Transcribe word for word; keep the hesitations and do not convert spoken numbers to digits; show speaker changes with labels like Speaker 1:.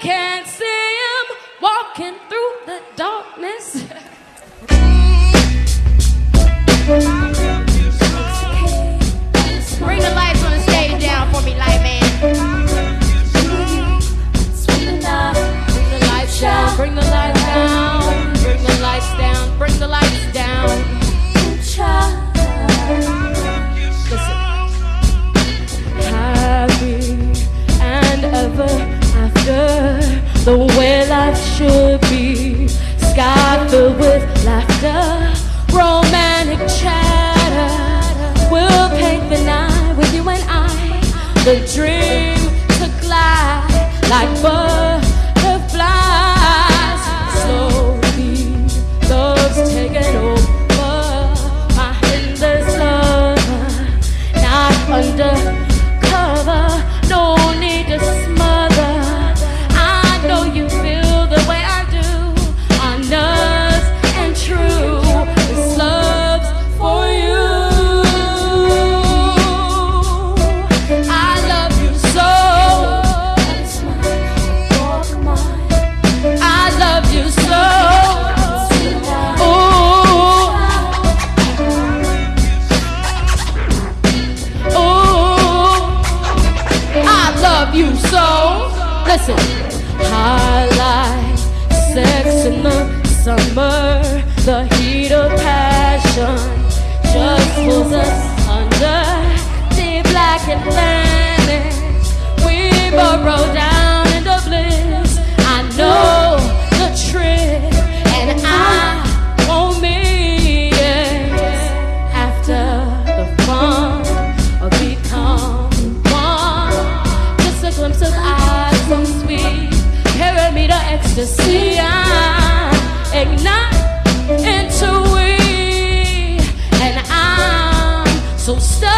Speaker 1: can't see him walking through the darkness.
Speaker 2: Bring the lights on the stage down for me, light man.
Speaker 1: Bring the lights down, bring the lights down, bring the lights down, bring the lights down. Listen. Happy and ever after, the way life should be. Sky filled with laughter, romantic chatter. We'll paint the night with you and I. The dream to glide like butterflies. Slowly, love's taking over my endless lover. Not undercover, no need to smother. I know you feel the way I do, honest and true. This love's for you. I love you so. I love you so. Ooh. Ooh. I love you so. Listen. I like sex in the summer. The heat of passion just pulls us under the black Atlantic. We burrow down into bliss. I know the trick, and I won't miss. After the fun of become one, just a glimpse of eyes so sweet, carry me to ecstasy. I ignite into we, and I'm so stuck.